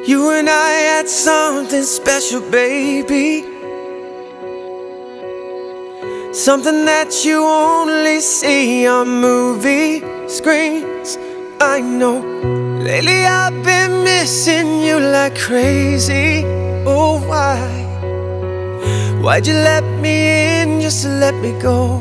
You and I had something special, baby. Something that you only see on movie screens. I know. Lately I've been missing you like crazy. Oh, why? Why'd you let me in just to let me go?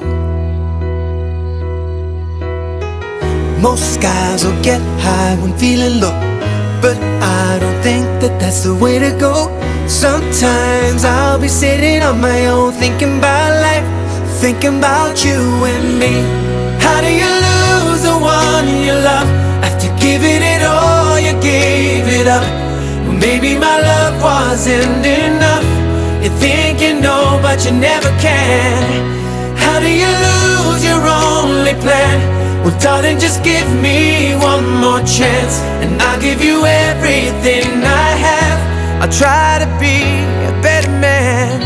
Most guys will get high when feeling low, but I don't think that that's the way to go. Sometimes I'll be sitting on my own, thinking about life, thinking about you and me. How do you lose the one you love after giving it all, you gave it up? Well, maybe my love wasn't enough. You think you know, but you never can. How do you lose your only plan? Well, darling, just give me one more chance, and I'll give you everything I have. I'll try to be a better man.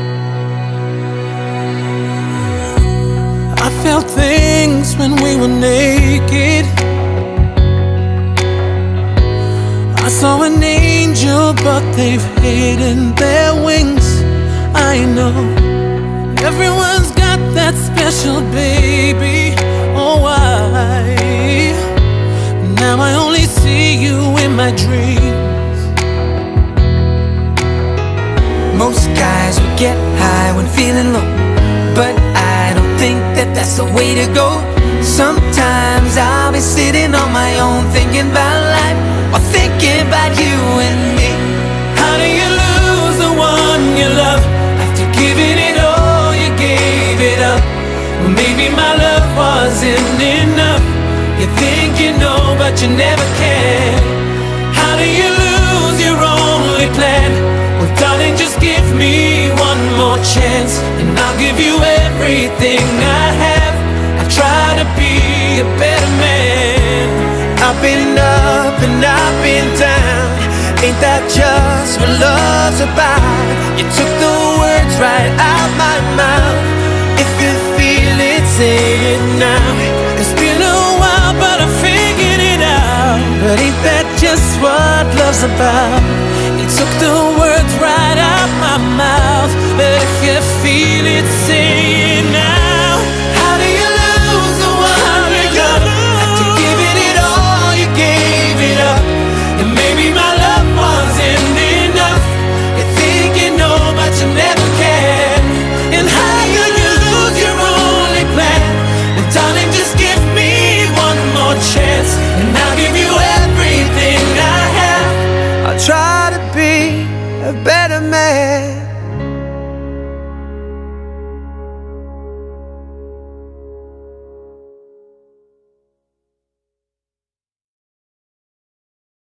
I felt things when we were naked. I saw an angel, but they've hidden their wings. I know everyone's got that special baby. Oh, why? Now I only see you in my dreams. Most guys will get high when feeling low, but I don't think that that's the way to go. Sometimes I'll be sitting on my own, thinking about life, while thinking about you and me. How do you lose the one you love after giving it all, you gave it up? Well, maybe my love wasn't enough. You think you know, but you never can. How do you lose your only plan? Well, darling, just give me one more chance, and I'll give you everything I have. I'll try to be a better man. I've been up and I've been down. Ain't that just what love's about? You took the words right out my mouth. If you feel it, say it now. It's been a while, but I figured it out. But ain't that just what love's about? You took the words right out my mouth. But if you feel it, say it now. How do you lose the one you love after giving it all, you gave it up? And maybe my love wasn't enough. You think you know, but you never can. And how do you lose your only plan? Well, darling, just give me one more chance, and I'll give you everything I have. I'll try to be a better man.